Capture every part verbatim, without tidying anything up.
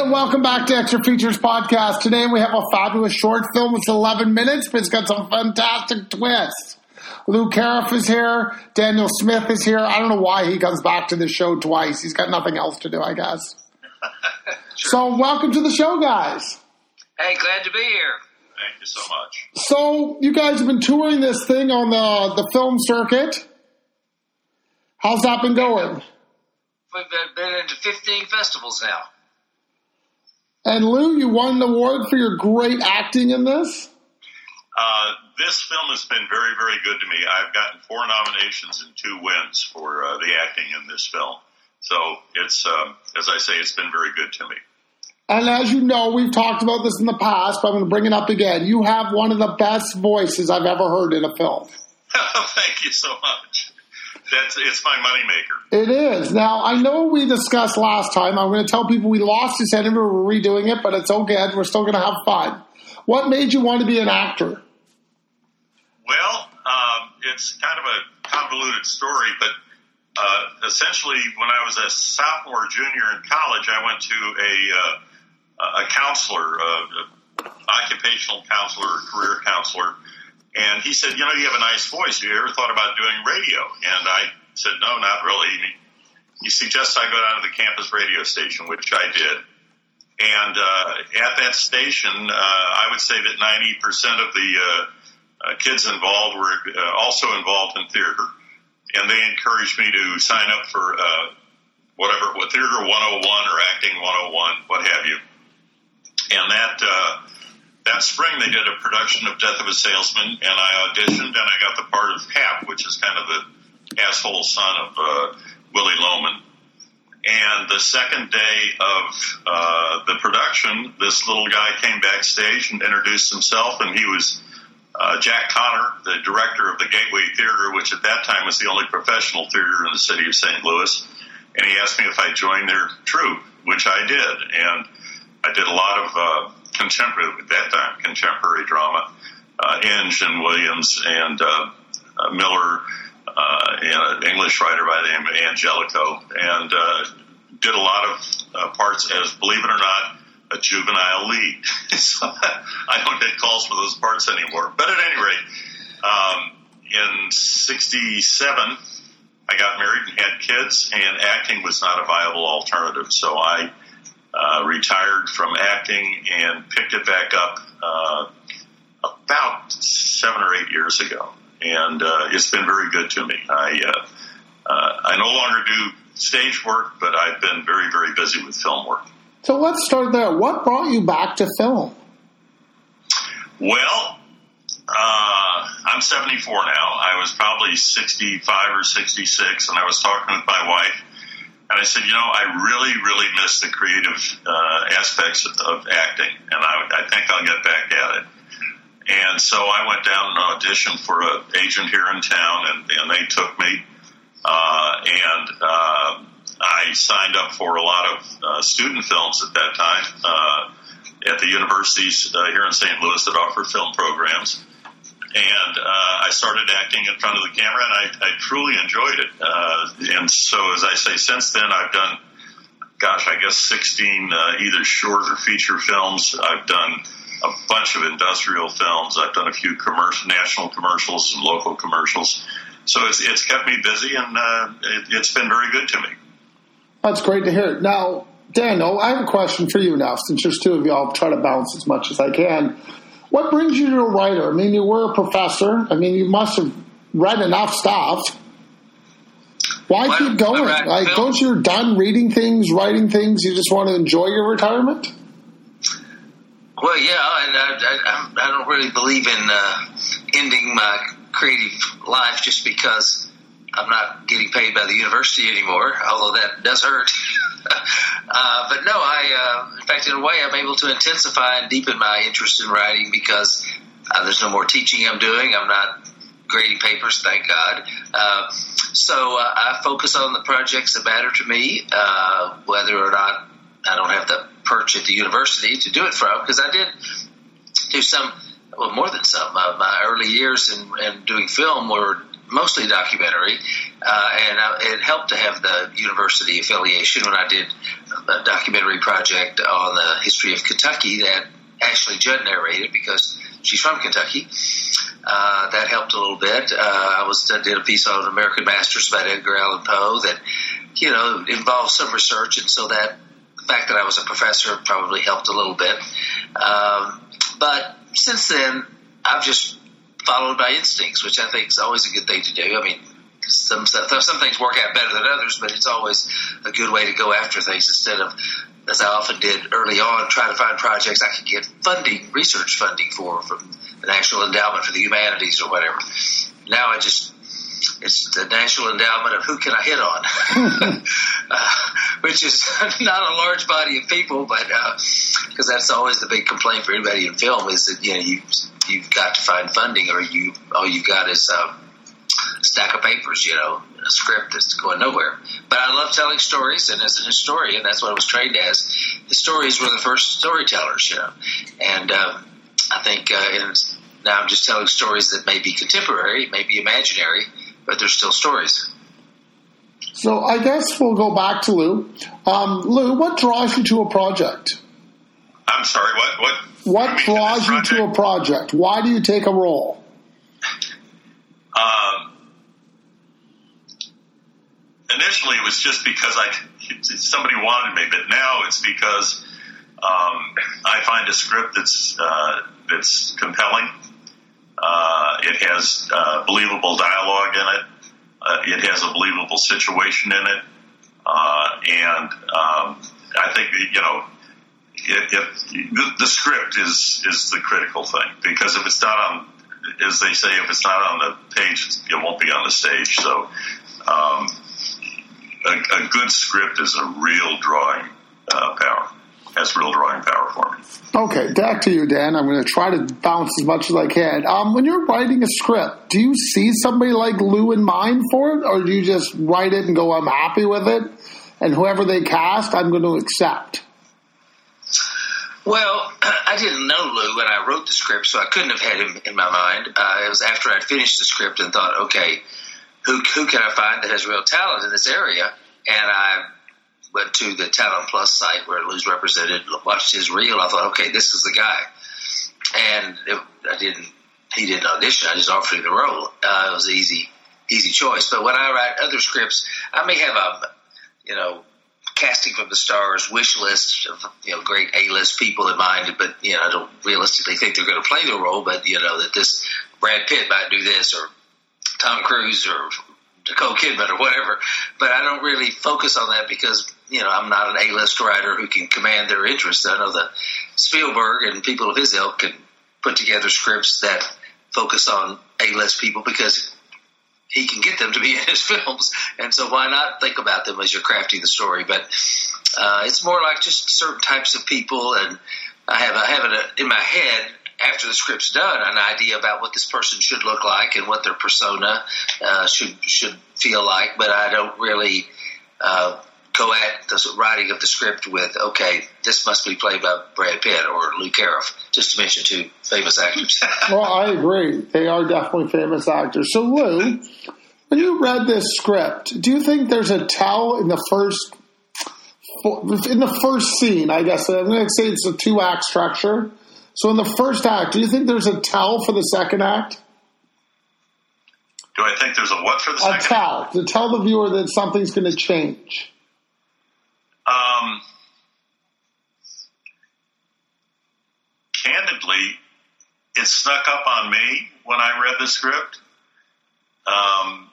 and welcome back to Extra Features Podcast. Today we have a fabulous short film. It's eleven minutes, but it's got some fantastic twists. Lou Cariff is here. Daniel Smith is here. I don't know why he comes back to the show twice. He's got nothing else to do, I guess. Sure. So welcome to the show, guys. Hey, glad to be here. Thank you so much. So you guys have been touring this thing on the, the film circuit. How's that been going? We've been into fifteen festivals now. And Lou, you won an award for your great acting in this? Uh, this film has been very, very good to me. I've gotten four nominations and two wins for uh, the acting in this film. So it's, um, as I say, it's been very good to me. And as you know, we've talked about this in the past, but I'm going to bring it up again. You have one of the best voices I've ever heard in a film. Thank you so much. That's, it's my moneymaker. It is. Now, I know we discussed last time. I'm going to tell people we lost his head and we're redoing it, but it's okay. We're still going to have fun. What made you want to be an actor? Well, um, it's kind of a convoluted story, but uh, essentially when I was a sophomore, junior in college, I went to a, uh, a counselor, uh, occupational counselor or career counselor. And he said, you know, you have a nice voice. Have you ever thought about doing radio? And I said, no, not really. He suggested I go down to the campus radio station, which I did. And uh, at that station, uh, I would say that ninety percent of the uh, uh, kids involved were uh, also involved in theater. And they encouraged me to sign up for uh, whatever, what Theater one oh one or Acting one oh one, what have you. And that... Uh, That spring, they did a production of Death of a Salesman, and I auditioned, and I got the part of Hap, which is kind of the asshole son of uh, Willie Loman. And the second day of uh, the production, this little guy came backstage and introduced himself, and he was uh, Jack Connor, the director of the Gateway Theater, which at that time was the only professional theater in the city of Saint Louis. And he asked me if I'd join their troupe, which I did. And I did a lot of... Uh, contemporary, at that time, contemporary drama, uh, Inge and Williams and uh, uh, Miller, uh, and an English writer by the name of Angelico, and uh, did a lot of uh, parts as, believe it or not, a juvenile lead. So I don't get calls for those parts anymore. But at any rate, um, in sixty-seven, I got married and had kids, and acting was not a viable alternative. So I Uh, retired from acting and picked it back up uh, about seven or eight years ago, and uh, it's been very good to me. I uh, uh, I no longer do stage work, but I've been very, very busy with film work. So let's start there. What brought you back to film? Well, uh, I'm seventy-four now. I was probably sixty-five or sixty-six, and I was talking with my wife. And I said, you know, I really, really miss the creative uh, aspects of, of acting, and I, I think I'll get back at it. And so I went down and auditioned for an agent here in town, and, and they took me. Uh, and uh, I signed up for a lot of uh, student films at that time uh, at the universities uh, here in Saint Louis that offer film programs. And uh, I started acting in front of the camera, and I, I truly enjoyed it. Uh, and so, as I say, since then, I've done, gosh, I guess sixteen uh, either short or feature films. I've done a bunch of industrial films. I've done a few commercial, national commercials and local commercials. So it's, it's kept me busy, and uh, it, it's been very good to me. That's great to hear. Now, Daniel, I have a question for you now, since there's two of you. I'll try to bounce as much as I can. What brings you to a writer? I mean, you were a professor. I mean, you must have read enough stuff. Why well, keep going? Right, like, Phil. don't you done reading things, writing things? You just want to enjoy your retirement? Well, yeah, and I, I, I don't really believe in uh, ending my creative life just because I'm not getting paid by the university anymore, although that does hurt. uh, but no, I, uh, in fact, in a way, I'm able to intensify and deepen my interest in writing because uh, there's no more teaching I'm doing. I'm not grading papers, thank God. Uh, so uh, I focus on the projects that matter to me, uh, whether or not I don't have the perch at the university to do it from, because I did do some, well, more than some. Uh, my early years in, in doing film were mostly documentary, uh, and I, it helped to have the university affiliation when I did a documentary project on the history of Kentucky that Ashley Judd narrated because she's from Kentucky. Uh, that helped a little bit. Uh, I was I did a piece on American Masters about Edgar Allan Poe that, you know, involved some research, and so that the fact that I was a professor probably helped a little bit. Um, but since then, I've just followed my instincts, which I think is always a good thing to do. I mean, some some things work out better than others, but it's always a good way to go after things instead of, as I often did early on, try to find projects I could get funding, research funding for from the National Endowment for the Humanities or whatever. Now I just, it's the National Endowment of who can I hit on, uh, which is not a large body of people, but because uh, that's always the big complaint for anybody in film is that, you know, you, you've got to find funding or you all you've got is um, a stack of papers, you know, a script that's going nowhere. But I love telling stories, and as an historian, that's what I was trained as. Historians were the first storytellers, you know, and um, I think uh, in, now I'm just telling stories that may be contemporary, may be imaginary, but they're still stories. So I guess we'll go back to Lou. Um, Lou, what draws you to a project? I'm sorry, what? What, what draws you to a project? Why do you take a role? Um, initially, it was just because I somebody wanted me, but now it's because um, I find a script that's uh, that's compelling. Uh, it has uh, believable dialogue in it. Uh, it has a believable situation in it, uh, and um, I think you know it, it, the, the script is is the critical thing, because if it's not on, as they say, if it's not on the page, it won't be on the stage. So um, a, a good script is a real drawing uh, power. Has real drawing power for me. Okay, back to you, Dan. I'm going to try to bounce as much as I can. Um, when you're writing a script, do you see somebody like Lou in mind for it, or do you just write it and go, I'm happy with it, and whoever they cast, I'm going to accept? Well, I didn't know Lou when I wrote the script, so I couldn't have had him in my mind. Uh, it was after I'd finished the script and thought, okay, who who can I find that has real talent in this area? And I went to the Talent Plus site where Lou's represented, watched his reel. I thought, okay, this is the guy. And it, I didn't, he didn't audition. I just offered him the role. Uh, it was an easy, easy choice. But when I write other scripts, I may have a, you know, casting from the stars wish list of, you know, great A-list people in mind, but, you know, I don't realistically think they're going to play the role, but, you know, that this Brad Pitt might do this, or Tom Cruise, or Nicole Kidman, or whatever. But I don't really focus on that because, you know, I'm not an A-list writer who can command their interest. I know that Spielberg and people of his ilk can put together scripts that focus on A-list people because he can get them to be in his films. And so why not think about them as you're crafting the story? But uh, it's more like just certain types of people. And I have, I have it in my head after the script's done, an idea about what this person should look like and what their persona uh, should should feel like. But I don't really uh, go at the writing of the script with, okay, this must be played by Brad Pitt or Lou Cariff, just to mention two famous actors. Well, I agree. They are definitely famous actors. So, Lou, when you read this script, do you think there's a tell in the first in the first scene? I guess I'm going to say it's a two-act structure. So in the first act, do you think there's a tell for the second act? Do I think there's a what for the a second act? A tell. To tell the viewer that something's going to change. Um, candidly, it snuck up on me when I read the script. Um,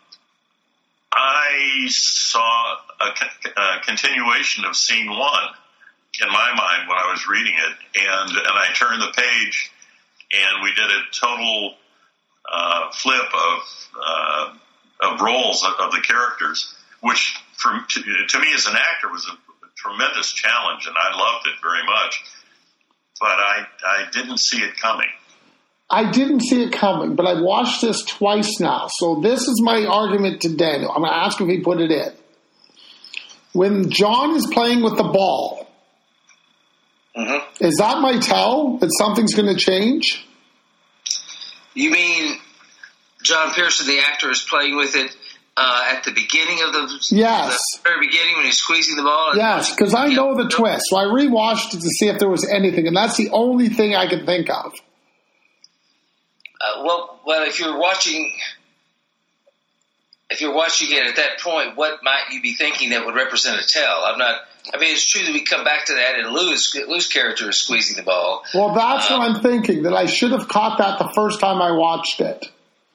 I saw a, a continuation of scene one in my mind when I was reading it, and and I turned the page, and we did a total uh, flip of uh, of roles of, of the characters, which for to, to me as an actor was a, a tremendous challenge, and I loved it very much. But I I didn't see it coming. I didn't see it coming, but I've watched this twice now. So this is my argument to Daniel. I'm going to ask if he put it in. When John is playing with the ball, mm-hmm. is that my tell that something's going to change? You mean John Pearson, the actor, is playing with it Uh, at the beginning of the, yes. the very beginning when he's squeezing the ball? Yes, because I know the twist. So I rewatched it to see if there was anything, and that's the only thing I could think of. Uh, well, well, if you're watching, if you're watching it at that point, what might you be thinking that would represent a tell? I'm not. I mean, it's true that we come back to that, and Lou's Lou's character is squeezing the ball. Well, that's um, what I'm thinking. That I should have caught that the first time I watched it.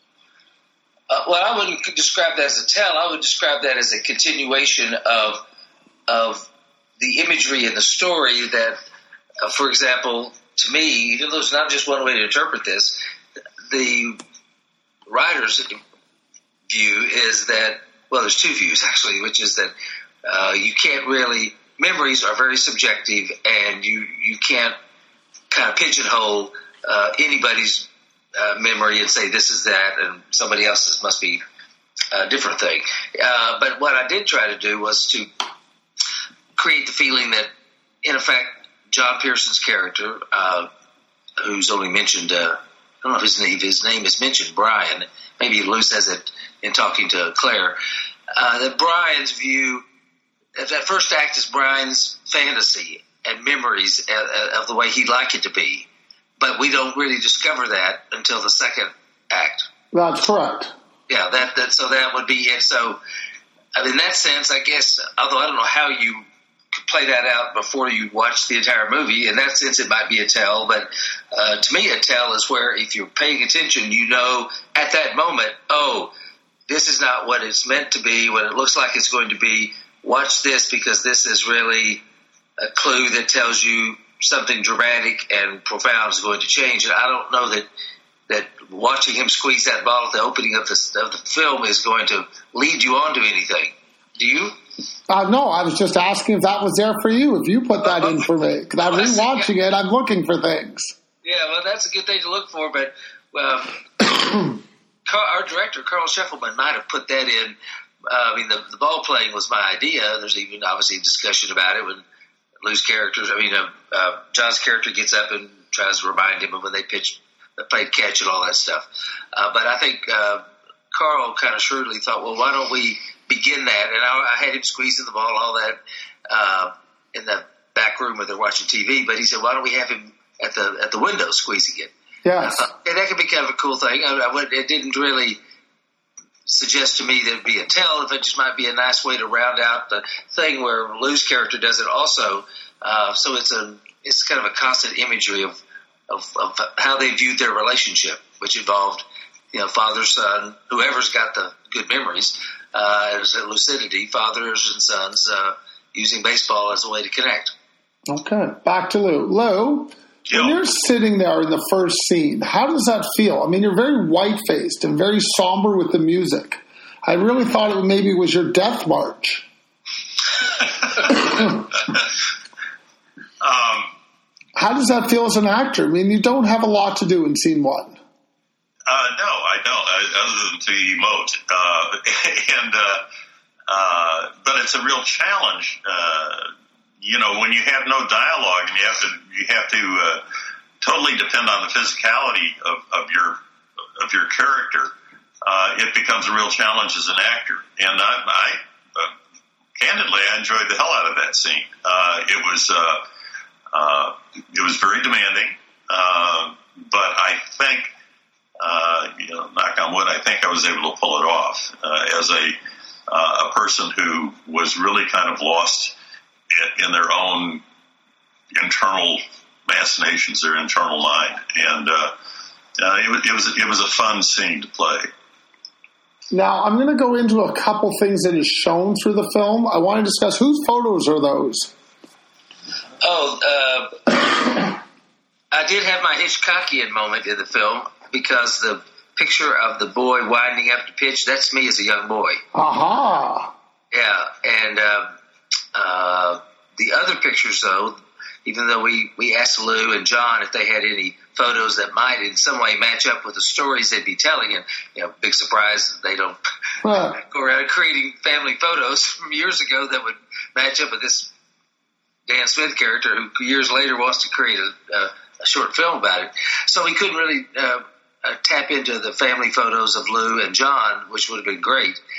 Uh, well, I wouldn't describe that as a tell. I would describe that as a continuation of of the imagery in the story that, uh, for example, to me, even though there's not just one way to interpret this, the writer's view is that, well, there's two views, actually, which is that uh, you can't really – memories are very subjective, and you, you can't kind of pigeonhole uh, anybody's – Uh, memory and say this is that and somebody else's must be a different thing. Uh, but what I did try to do was to create the feeling that, in effect, John Pearson's character, uh, who's only mentioned, uh, I don't know if his name, if his name is mentioned, Brian, maybe Lou says it in talking to Claire, uh, that Brian's view, that first act is Brian's fantasy and memories of, of the way he'd like it to be. But we don't really discover that until the second act. That's correct. Yeah, that, that so that would be it. So, I mean, in that sense, I guess, although I don't know how you could play that out before you watch the entire movie, in that sense it might be a tell. But uh, to me, a tell is where if you're paying attention, you know at that moment, oh, this is not what it's meant to be, what it looks like it's going to be. Watch this because this is really a clue that tells you something dramatic and profound is going to change. And I don't know that that watching him squeeze that ball at the opening of the, of the film is going to lead you on to anything. Do you? Uh, no, I was just asking if that was there for you, if you put that in for me. Because I'm rewatching it, I'm looking for things. Yeah, well, that's a good thing to look for. But um, our director, Carl Scheffelman, might have put that in. Uh, I mean, the, the ball playing was my idea. There's even obviously a discussion about it when Lou's characters, I mean, uh, uh, John's character gets up and tries to remind him of when they pitched, they played catch and all that stuff. Uh, but I think uh, Carl kind of shrewdly thought, well, why don't we begin that? And I, I had him squeezing the ball, all that, uh, in the back room where they're watching T V. But he said, why don't we have him at the at the window squeezing it? Yes. Uh, and that could be kind of a cool thing. I, I would, it didn't really suggest to me that it'd be a tell, if it just might be a nice way to round out the thing where Lou's character does it also. Uh, so it's a it's kind of a constant imagery of, of of how they viewed their relationship, which involved, you know, father son, whoever's got the good memories, uh, as lucidity, fathers and sons uh, using baseball as a way to connect. Okay, back to Lou. Lou, Yeah. when you're sitting there in the first scene, how does that feel? I mean, you're very white-faced and very somber with the music. I really thought it maybe was your death march. um, How does that feel as an actor? I mean, you don't have a lot to do in scene one. Uh, no, I don't, uh, other than to emote. Uh, and uh, uh, but it's a real challenge. Uh, you know, when you have no dialogue and you have to you have to uh, totally depend on the physicality of, of your of your character, uh, it becomes a real challenge as an actor. And I, I uh, candidly, I enjoyed the hell out of that scene. Uh, it was uh, uh, it was very demanding, uh, but I think. Uh, you know, knock on wood, I think I was able to pull it off uh, as a uh, a person who was really kind of lost in, in their own internal machinations, their internal mind, and uh, uh, it was it was it was a fun scene to play. Now, I'm going to go into a couple things that is shown through the film. I want to discuss whose photos are those. Oh, uh, I did have my Hitchcockian moment in the film, because the picture of the boy winding up to pitch, that's me as a young boy. Aha. Yeah, and uh, uh, the other pictures, though, even though we, we asked Lou and John if they had any photos that might in some way match up with the stories they'd be telling, and, you know, big surprise, they don't Huh. go around creating family photos from years ago that would match up with this Dan Smith character who years later wants to create a, a, a short film about it. So we couldn't really... Uh, Uh, tap into the family photos of Lou and John, which would have been great.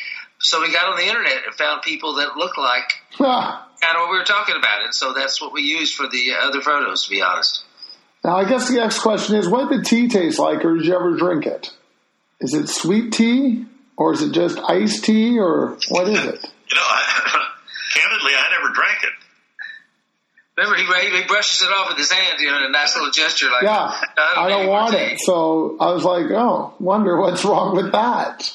so we got on the internet and found people that looked like Ah. kind of what we were talking about. And so that's what we used for the other photos, to be honest. Now, I guess the next question is, what did the tea taste like, or did you ever drink it? Is it sweet tea, or is it just iced tea, or what is it? You know, I, candidly, I never drank it. Remember, he, he brushes it off with his hand, you know, in a nice little gesture like, Yeah, I don't, I don't need want more it. tea. So I was like, oh, wonder what's wrong with that.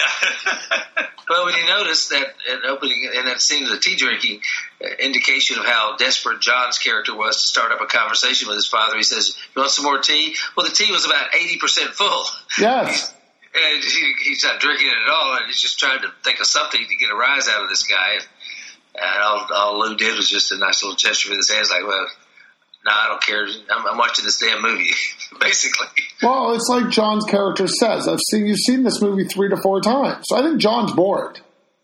Yeah. Well, when you notice that at opening in that scene of the tea drinking, uh, indication of how desperate John's character was to start up a conversation with his father, he says, "You want some more tea?" Well, the tea was about eighty percent full. Yes. And he, he's not drinking it at all, and he's just trying to think of something to get a rise out of this guy. And all, all Lou did was just a nice little gesture with his hands, like, well, no, I don't care. I'm, I'm watching this damn movie, basically. Well, it's like John's character says. I've seen you've seen this movie three to four times, so I think John's bored.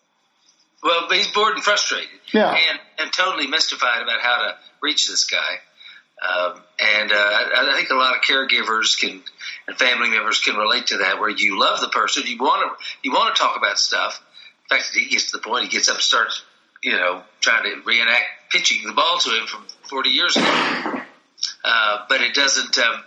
Well, but he's bored and frustrated, Yeah. and, and totally mystified about how to reach this guy. Um, and uh, I, I think a lot of caregivers can and family members can relate to that, where you love the person, you want to you want to talk about stuff. In fact, he gets to the point he gets up and starts, you know, trying to reenact pitching the ball to him from forty years ago. Uh, but it doesn't. Um,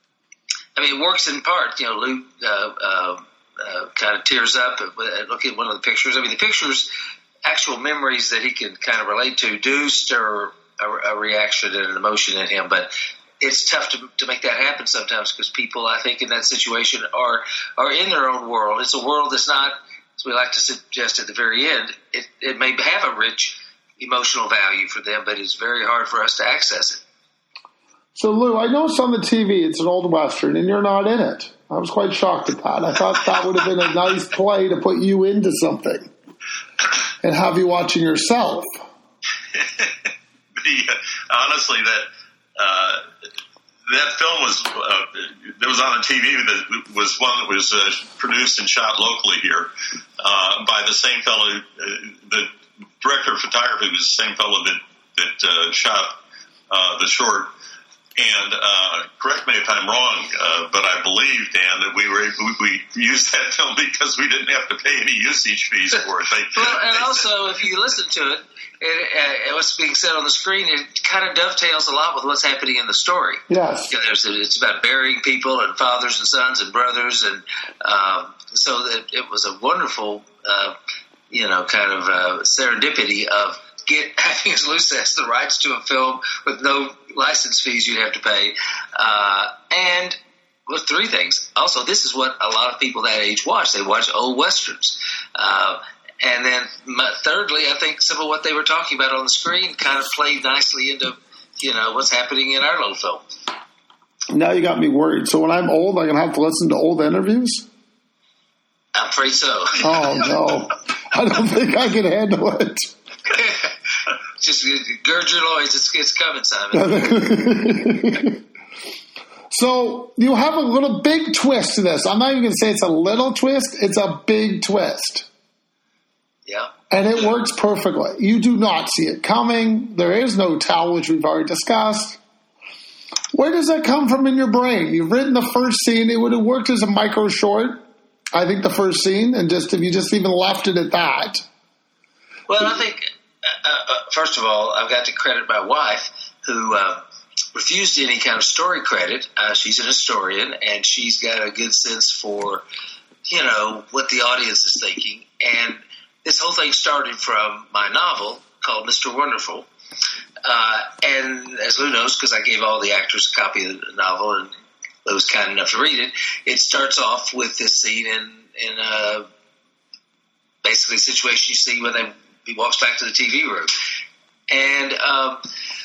I mean, it works in part. You know, Lou uh, uh, uh, kind of tears up at, at looking at one of the pictures. I mean, the pictures, actual memories that he can kind of relate to, do stir a, a reaction and an emotion in him. But it's tough to, to make that happen sometimes, because people, I think, in that situation are are in their own world. It's a world that's not, as we like to suggest at the very end, it, it may have a rich emotional value for them, but it's very hard for us to access it. So, Lou, I noticed on the T V it's an old Western, and you're not in it. I was quite shocked at that. I thought that would have been a nice play to put you into something and have you watching yourself. the, honestly, that uh, that film was uh, that was on the T V that was one that was uh, produced and shot locally here uh, by the same fellow. Uh, the director of photography was the same fellow that that uh, shot uh, the short. And uh, correct me if I'm wrong, uh, but I believe, Dan, that we were able, we used that film because we didn't have to pay any usage fees for it. They, well, and they also, if you listen to it, it uh, what's being said on the screen, it kind of dovetails a lot with what's happening in the story. Yes. You know, there's, it's about burying people and fathers and sons and brothers, and um, so it, it was a wonderful, uh, you know, kind of uh, serendipity of get having, as Lou says, the rights to a film with no license fees you'd have to pay, uh, and well, three things. Also, this is what a lot of people that age watch. They watch old westerns. Uh, and then thirdly, I think some of what they were talking about on the screen kind of played nicely into, you know, what's happening in our little film. Now you got me worried. So when I'm old, I'm going to have to listen to old interviews? I'm afraid so. Oh, no. I don't think I can handle it. Just gird your loins. It's, it's coming, Simon. So you have a little big twist to this. I'm not even going to say it's a little twist. It's a big twist. Yeah. And it works perfectly. You do not see it coming. There is no tell, which we've already discussed. Where does that come from in your brain? You've written the first scene. It would have worked as a micro short, I think, the first scene. And just if you just even left it at that. Well, I think, uh, uh, first of all, I've got to credit my wife, who uh, refused any kind of story credit. Uh, she's an historian, and she's got a good sense for, you know, what the audience is thinking. And this whole thing started from my novel called Mister Wonderful. Uh, and as Lou knows, because I gave all the actors a copy of the novel, and Lou was kind enough to read it, it starts off with this scene in, in uh, basically a situation you see when they he walks back to the T V room. And um,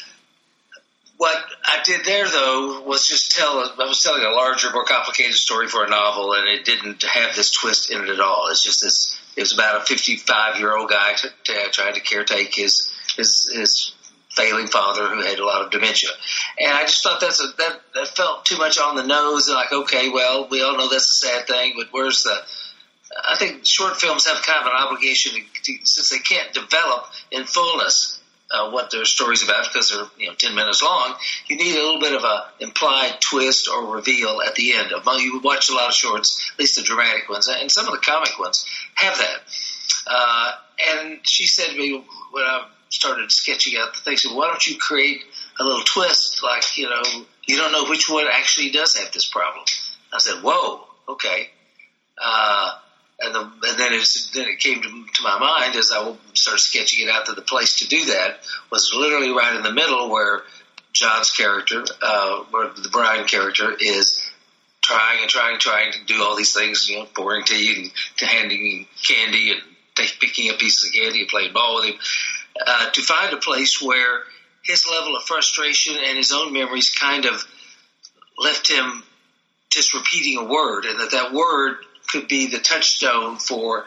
what I did there, though, was just tell, I was telling a larger, more complicated story for a novel, and it didn't have this twist in it at all. It's just this, it was about a fifty-five-year-old guy t- t- trying to caretake his, his, his failing father who had a lot of dementia. And I just thought that's a, that, that felt too much on the nose, and like, okay, well, we all know that's a sad thing, but where's the, I think short films have kind of an obligation to, to, since they can't develop in fullness uh, what their story's about because they're, you know, ten minutes long. You need a little bit of a implied twist or reveal at the end. You watch a lot of shorts, at least the dramatic ones, and some of the comic ones have that. Uh, and she said to me when I started sketching out the thing, she said, why don't you create a little twist, like, you know, you don't know which one actually does have this problem. I said, whoa, okay. Uh, and, the, and then, it's, then it came to, to my mind as I started sketching it out that the place to do that was literally right in the middle where John's character, uh, where the Brian character is trying and trying and trying to do all these things, you know, pouring tea and to handing candy and take, picking up pieces of candy and playing ball with him, uh, to find a place where his level of frustration and his own memories kind of left him just repeating a word, and that that word could be the touchstone for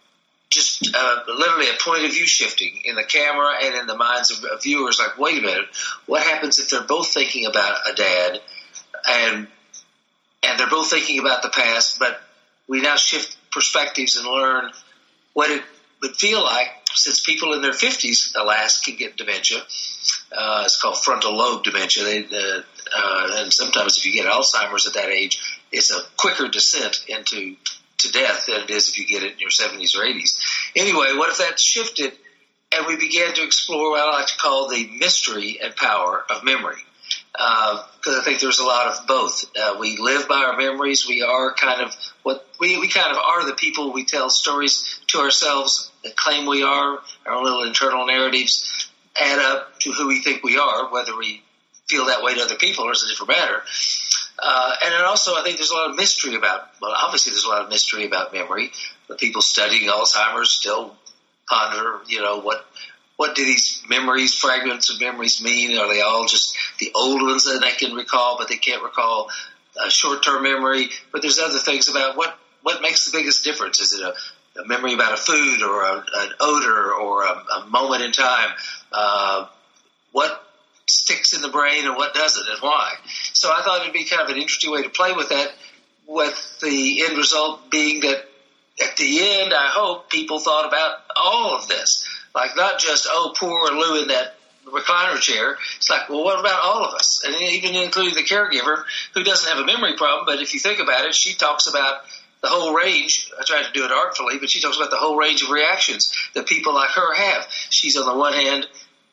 just uh, literally a point of view shifting in the camera and in the minds of, of viewers. Like, wait a minute, what happens if they're both thinking about a dad and and they're both thinking about the past, but we now shift perspectives and learn what it would feel like, since people in their fifties, alas, can get dementia. Uh, it's called frontal lobe dementia. They, uh, uh, and sometimes if you get Alzheimer's at that age, it's a quicker descent into to death than it is if you get it in your seventies or eighties. Anyway, what if that shifted and we began to explore what I like to call the mystery and power of memory? Because uh, I think there's a lot of both. Uh, we live by our memories. We are kind of what we, we kind of are the people we tell stories to ourselves that claim we are. Our little internal narratives add up to who we think we are, whether we feel that way to other people or is a different matter. Uh, and then also, I think there's a lot of mystery about, well, obviously there's a lot of mystery about memory. The people studying Alzheimer's still ponder, you know, what what do these memories, fragments of memories mean? Are they all just the old ones that they can recall, but they can't recall uh, short-term memory? But there's other things about what, what makes the biggest difference. Is it a, a memory about a food or a, an odor or a, a moment in time? Uh, what sticks in the brain and what doesn't, and why? So I thought it'd be kind of an interesting way to play with that, with the end result being that at the end, I hope people thought about all of this. Like, not just, oh, poor Lou in that recliner chair. It's like, well, what about all of us? And even including the caregiver who doesn't have a memory problem, but if you think about it, she talks about the whole range. I tried to do it artfully, but she talks about the whole range of reactions that people like her have. She's on the one hand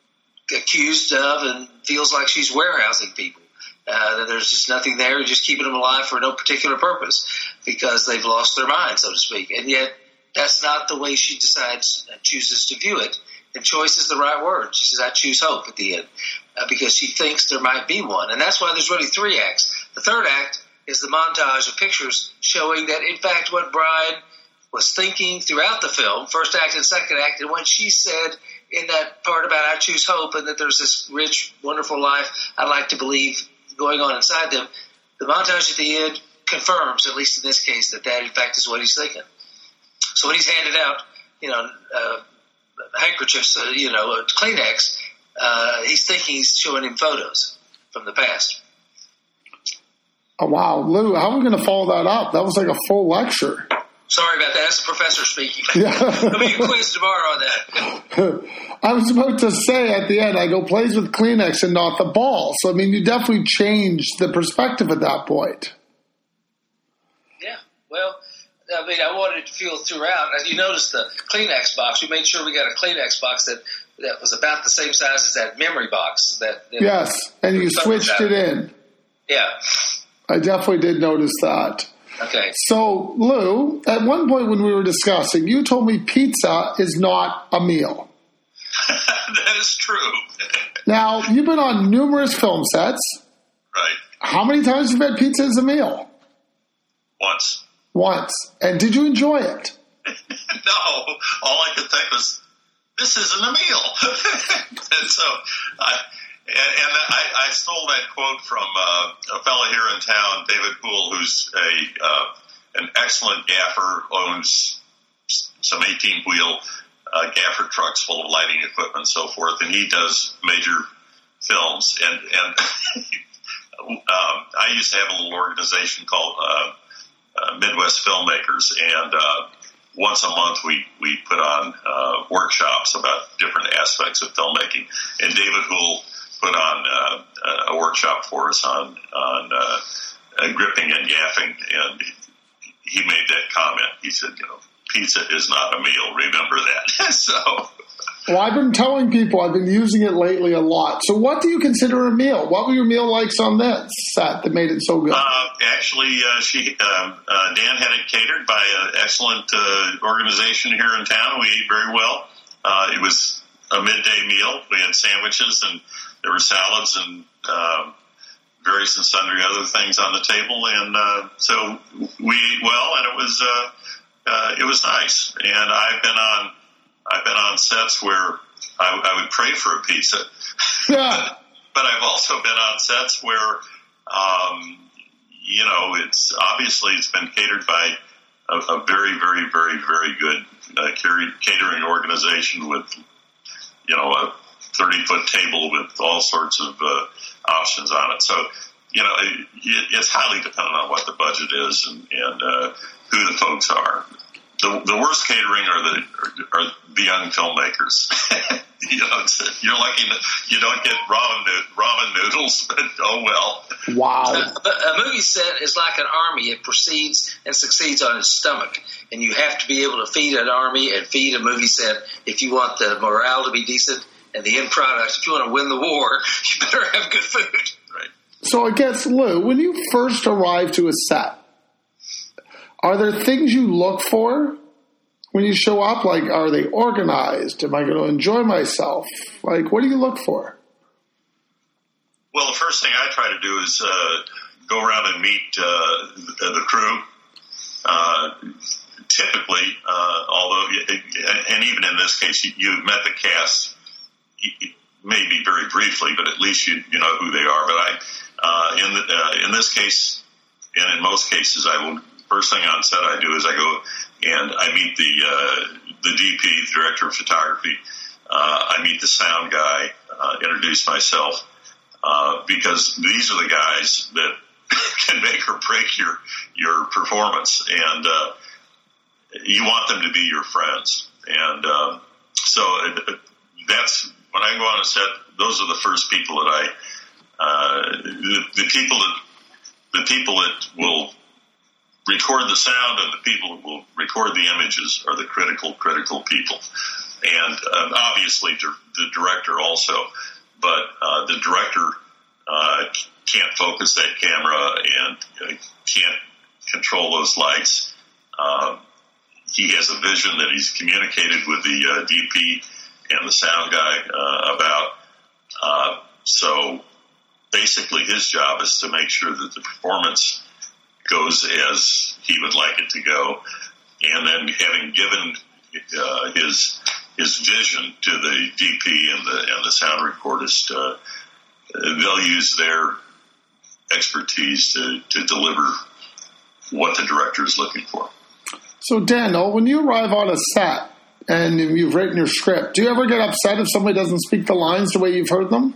accused of and feels like she's warehousing people. Uh, that there's just nothing there, just keeping them alive for no particular purpose because they've lost their mind, so to speak. And yet, that's not the way she decides, uh, chooses to view it. And choice is the right word. She says, I choose hope at the end uh, because she thinks there might be one. And that's why there's really three acts. The third act is the montage of pictures showing that, in fact, what Brian was thinking throughout the film, first act and second act, and what she said in that part about I choose hope and that there's this rich, wonderful life I'd like to believe going on inside them, the montage at the end confirms, at least in this case, that that, in fact, is what he's thinking. So when he's handed out, you know, uh, handkerchiefs, uh, you know, Kleenex, uh, he's thinking he's showing him photos from the past. Oh, wow. Lou, how are we going to follow that up? That was like a full lecture. Sorry about that. That's the professor speaking. Yeah. There'll be a quiz tomorrow on that. I was about to say at the end, I go plays with Kleenex and not the ball. So, I mean, you definitely changed the perspective at that point. Yeah. Well, I mean, I wanted to feel throughout. As you noticed the Kleenex box, we made sure we got a Kleenex box that, that was about the same size as that memory box. That, that Yes, and you switched it in. Yeah. I definitely did notice that. Okay. So, Lou, at one point when we were discussing, you told me pizza is not a meal. That is true. Now, you've been on numerous film sets. Right. How many times have you had pizza as a meal? Once. Once. And did you enjoy it? No. All I could think was, this isn't a meal. And so I... And, and I, I stole that quote from uh, a fellow here in town, David Poole, who's a uh, an excellent gaffer, owns some eighteen-wheel uh, gaffer trucks full of lighting equipment and so forth, and he does major films. And, and um, I used to have a little organization called uh, uh, Midwest Filmmakers, and uh, once a month we, we put on uh, workshops about different aspects of filmmaking. And David Poole put on uh, a workshop for us on on uh, uh, gripping and gaffing, and he made that comment. He said, you know, pizza is not a meal. Remember that. So, well, I've been telling people, I've been using it lately a lot. So what do you consider a meal? What were your meal likes on that set that made it so good? Uh, actually, uh, she uh, uh, Dan had it catered by an excellent uh, organization here in town. We ate very well. Uh, it was a midday meal. We had sandwiches, and there were salads and uh, various and sundry other things on the table. And uh, so we ate well, and it was uh, uh, it was nice. And I've been on I've been on sets where I, I would pray for a pizza. Yeah. But I've also been on sets where, um, you know, it's obviously it's been catered by a, a very, very, very, very good uh, catering organization with, you know, a thirty-foot table with all sorts of uh, options on it. So, you know, it, it's highly dependent on what the budget is and, and uh, who the folks are. The, the worst catering are the are, are the young filmmakers. You know, it's, you're lucky that you don't get ramen ramen noodles, but oh well. Wow. A, a movie set is like an army. It proceeds and succeeds on its stomach, and you have to be able to feed an army and feed a movie set if you want the morale to be decent and the end product. If you want to win the war, you better have good food. Right. So I guess, Lou, when you first arrive to a set, are there things you look for when you show up? Like, are they organized? Am I going to enjoy myself? Like, what do you look for? Well, the first thing I try to do is uh, go around and meet uh, the, the crew. Uh, typically, uh, although, and even in this case, you, you've met the cast, maybe very briefly, but at least you you know who they are. But I, uh, in the, uh, in this case, and in most cases, I will. First thing on set I do is I go and I meet the uh, the D P, the director of photography. Uh, I meet the sound guy, uh, introduce myself, uh, because these are the guys that can make or break your your performance, and uh, you want them to be your friends. And uh, so it, that's when I go on a set. Those are the first people that I uh, the, the people that the people that will record the sound and the people who will record the images are the critical, critical people. And uh, obviously the director also, but uh, the director uh, can't focus that camera and uh, can't control those lights. Uh, he has a vision that he's communicated with the uh, D P and the sound guy uh, about. Uh, so basically his job is to make sure that the performance goes as he would like it to go, and then having given uh, his his vision to the D P and the and the sound recordist, uh, they'll use their expertise to, to deliver what the director is looking for. So, Daniel, when you arrive on a set and you've written your script, do you ever get upset if somebody doesn't speak the lines the way you've heard them?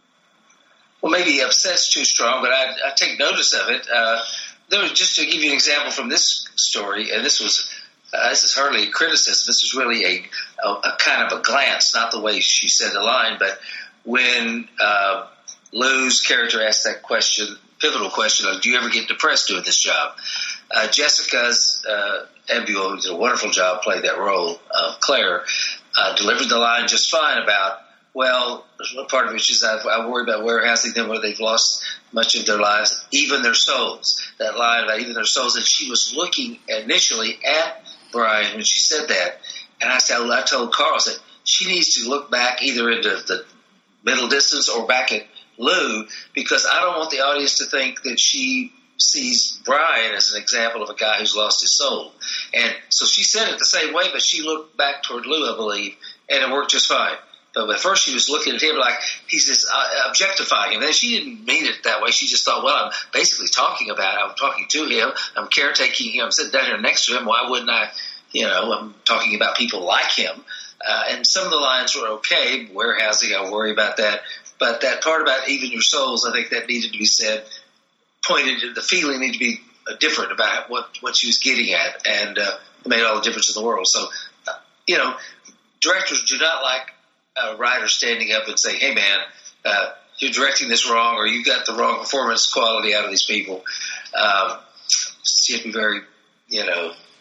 Well, maybe upset's too strong, but I, I take notice of it. Uh, There was, just to give you an example from this story, and this was uh, this is hardly a criticism. This was really a, a, a kind of a glance, not the way she said the line, but when uh, Lou's character asked that question, pivotal question of, do you ever get depressed doing this job? Uh, Jessica's uh, Embule, who did a wonderful job, played that role of Claire, uh, delivered the line just fine about, well, there's one part of it, she says, I, I worry about warehousing them where they've lost much of their lives, even their souls. That line about even their souls. And she was looking initially at Brian when she said that. And I said, I told Carl, I said, she needs to look back either into the middle distance or back at Lou, because I don't want the audience to think that she sees Brian as an example of a guy who's lost his soul. And so she said it the same way, but she looked back toward Lou, I believe, and it worked just fine. But at first she was looking at him like he's just uh, objectifying him. And she didn't mean it that way. She just thought, well, I'm basically talking about it. I'm talking to him. I'm caretaking him. I'm sitting down here next to him. Why wouldn't I, you know, I'm talking about people like him. Uh, and some of the lines were okay. Warehousing, I worry about that. But that part about even your souls, I think that needed to be said, pointed to the feeling needed to be uh, different about what, what she was getting at. And uh, it made all the difference in the world. So, uh, you know, directors do not like a writer standing up and saying, hey, man, uh, you're directing this wrong, or you got the wrong performance quality out of these people. Um, so you have to be very, you know,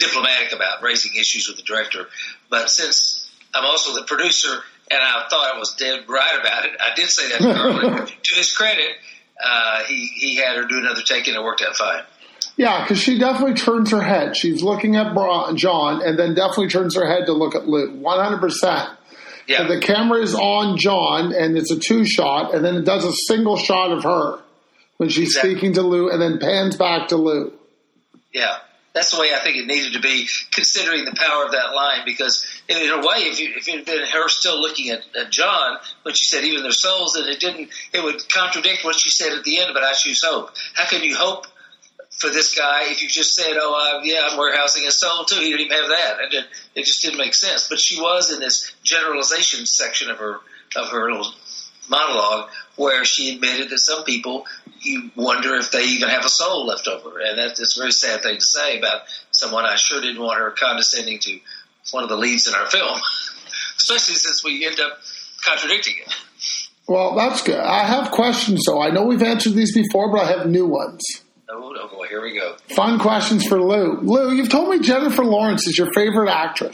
diplomatic about raising issues with the director. But since I'm also the producer, and I thought I was dead right about it, I did say that to her. To his credit, uh, he, he had her do another take, and it worked out fine. Yeah, because she definitely turns her head. She's looking at Bra- John, and then definitely turns her head to look at Lou, one hundred percent. Yeah. So the camera is on John, and it's a two-shot, and then it does a single shot of her when she's Exactly. speaking to Lou, and then pans back to Lou. Yeah. That's the way I think it needed to be, considering the power of that line. Because in, in a way, if, you, if it had been her still looking at, at John when she said even their souls, then it didn't. It would contradict what she said at the end about I choose hope. How can you hope for this guy if you just said, "Oh, uh, yeah, I'm warehousing his soul too"? He didn't even have that, and it, it just didn't make sense. But she was in this generalization section of her of her little monologue where she admitted that some people, you wonder if they even have a soul left over. And that's, that's a very sad thing to say about someone. I sure didn't want her condescending to one of the leads in our film, especially since we end up contradicting it. Well, that's good. I have questions, though. I know we've answered these before, but I have new ones. Oh, oh boy, here we go. Fun questions for Lou. Lou, you've told me Jennifer Lawrence is your favorite actress.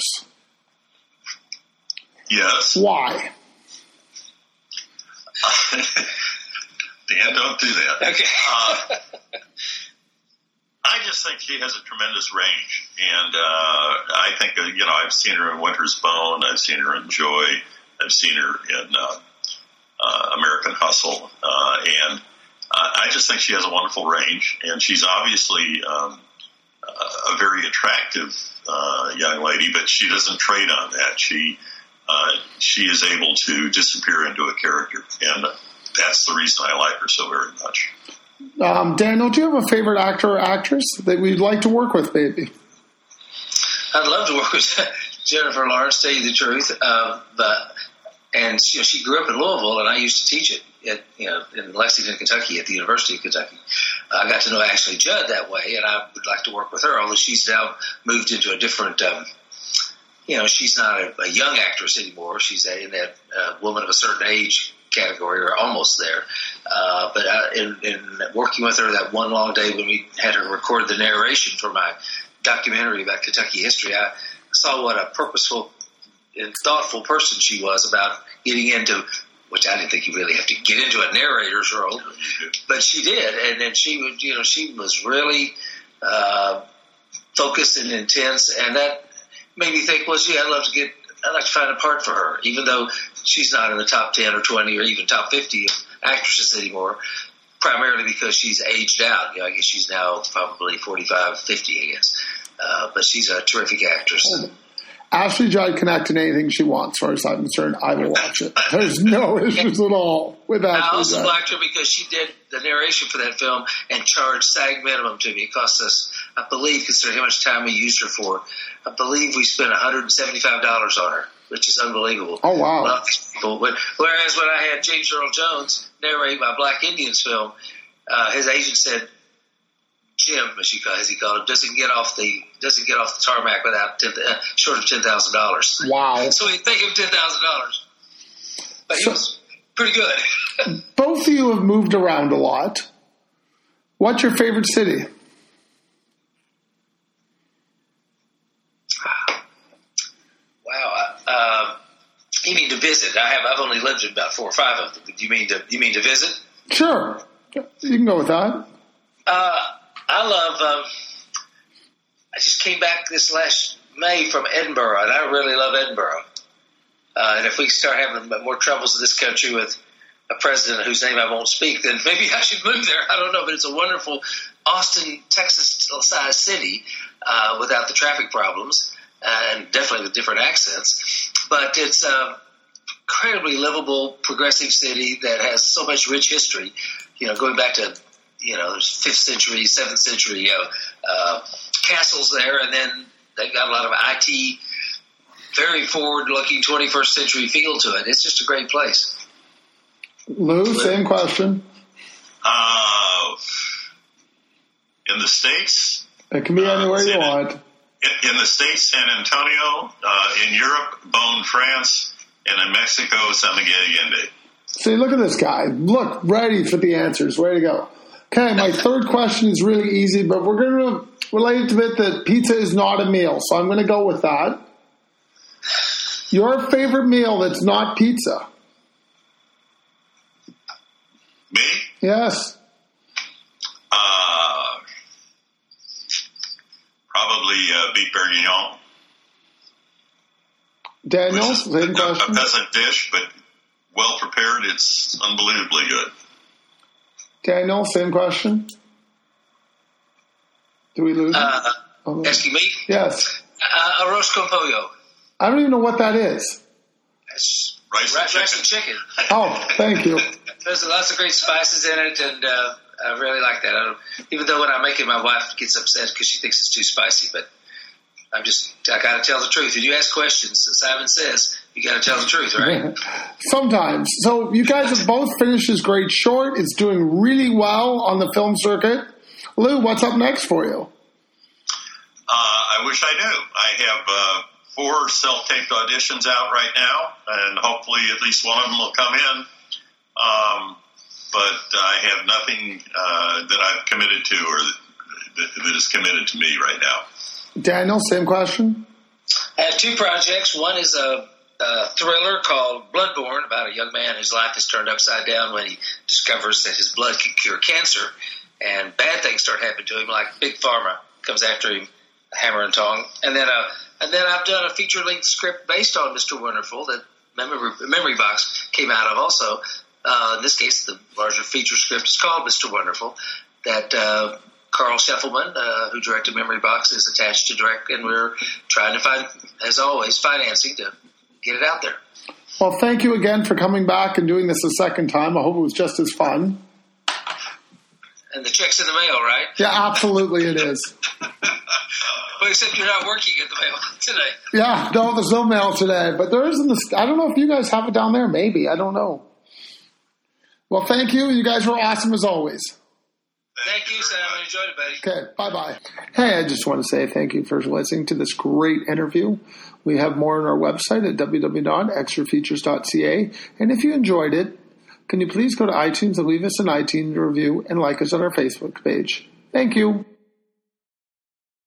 Yes. Why? Dan, don't do that. Okay. uh, I just think she has a tremendous range, and uh, I think uh, you know I've seen her in Winter's Bone, I've seen her in Joy, I've seen her in uh, uh, American Hustle, uh, and I just think she has a wonderful range, and she's obviously um, a very attractive uh, young lady, but she doesn't trade on that. She uh, she is able to disappear into a character, and that's the reason I like her so very much. Um, Daniel, do you have a favorite actor or actress that we'd like to work with, maybe? I'd love to work with Jennifer Lawrence, to tell you the truth. Um, but and you know, she grew up in Louisville, and I used to teach it at you know in Lexington, Kentucky, at the University of Kentucky. Uh, I got to know Ashley Judd that way, and I would like to work with her. Although she's now moved into a different, um, you know, she's not a, a young actress anymore. She's a, in that uh, woman of a certain age category, or almost there. Uh, but I, in, in working with her that one long day when we had her record the narration for my documentary about Kentucky history, I saw what a purposeful and thoughtful person she was about getting into, which I didn't think you really have to get into a narrator's role, but she did. And then she would, you know, she was really uh, focused and intense, and that made me think, well, gee, I'd love to get, I'd like to find a part for her, even though she's not in the top ten or twenty or even top fifty of actresses anymore, primarily because she's aged out. You know, I guess she's now probably forty-five, fifty, I guess. Uh, but she's a terrific actress. Oh. Ashley Judd can act in anything she wants, as far as I'm concerned. I will watch it. There's no issues at all with Ashley I also Judd. liked her because she did the narration for that film and charged SAG minimum to me. It cost us, I believe, considering how much time we used her for, I believe we spent one hundred seventy-five dollars on her, which is unbelievable. Oh, wow. Well, people, but, whereas when I had James Earl Jones narrate my Black Indians film, uh, his agent said, Jim, as, you call, as he called him, doesn't get off the doesn't get off the tarmac without ten, uh, short of ten thousand dollars. Wow! So he paid him ten thousand dollars, but he so, was pretty good. Both of you have moved around a lot. What's your favorite city? Wow! Uh, you mean to visit? I have. I've only lived in about four or five of them. Do you mean to? You mean to visit? Sure, you can go with that. Uh, I love. Um, I just came back this last May from Edinburgh, and I really love Edinburgh. Uh, and if we start having more troubles in this country with a president whose name I won't speak, then maybe I should move there. I don't know, but it's a wonderful Austin, Texas-sized city uh, without the traffic problems, uh, and definitely with different accents. But it's an incredibly livable, progressive city that has so much rich history. You know, going back to you know, there's fifth century, seventh century uh, uh, castles there, and then they've got a lot of I T, very forward-looking twenty-first century feel to it. It's just a great place. Lou, same question. Uh, in the States? It can be anywhere uh, you in, want. In, in the States, San Antonio. Uh, in Europe, Bonn, France. And in Mexico, San Miguel Allende. See, look at this guy. Look, ready for the answers. Way to go. Okay, my third question is really easy, but we're going to would like to admit that pizza is not a meal, so I'm going to go with that. Your favorite meal that's not pizza? Me? Yes. Uh, probably uh, beef bourguignon. Daniel, Which is same a, question. a peasant dish, but well prepared. It's unbelievably good. Daniel, same question. Do we lose? Uh, oh, asking me? yes. Uh, arroz con pollo. I don't even know what that is. That's Rice ra- and chicken. rice and chicken. Oh, thank you. There's lots of great spices in it, and uh, I really like that. I don't, even though when I make it, my wife gets upset because she thinks it's too spicy. But I'm just, I got to tell the truth. If you ask questions, as Simon says, you got to tell the truth, right? Sometimes. So you guys have both finished this great short. It's doing really well on the film circuit. Lou, what's up next for you? Uh, I wish I knew. I have uh, four self-taped auditions out right now, and hopefully at least one of them will come in. Um, but I have nothing uh, that I've committed to or that, that is committed to me right now. Daniel, same question. I have two projects. One is a, a thriller called Bloodborne about a young man whose life is turned upside down when he discovers that his blood can cure cancer, and bad things start happening to him, like Big Pharma comes after him, hammer and tong. And then, uh, and then I've done a feature-length script based on Mister Wonderful that Memory, Memory Box came out of also. Uh, in this case, the larger feature script is called Mister Wonderful, that uh, Carl Scheffelman, uh, who directed Memory Box, is attached to direct, and we're trying to find, as always, financing to get it out there. Well, thank you again for coming back and doing this a second time. I hope it was just as fun. And the check's in the mail, right? Yeah, absolutely it is. Well, except you're not working at the mail today. Yeah, no, there's no mail today. But there is in the, I don't know if you guys have it down there. Maybe. I don't know. Well, thank you. You guys were awesome as always. Thank you, Sam. I enjoyed it, buddy. Okay, bye-bye. Hey, I just want to say thank you for listening to this great interview. We have more on our website at w w w dot extra features dot c a. And if you enjoyed it, can you please go to iTunes and leave us an iTunes review and like us on our Facebook page. Thank you.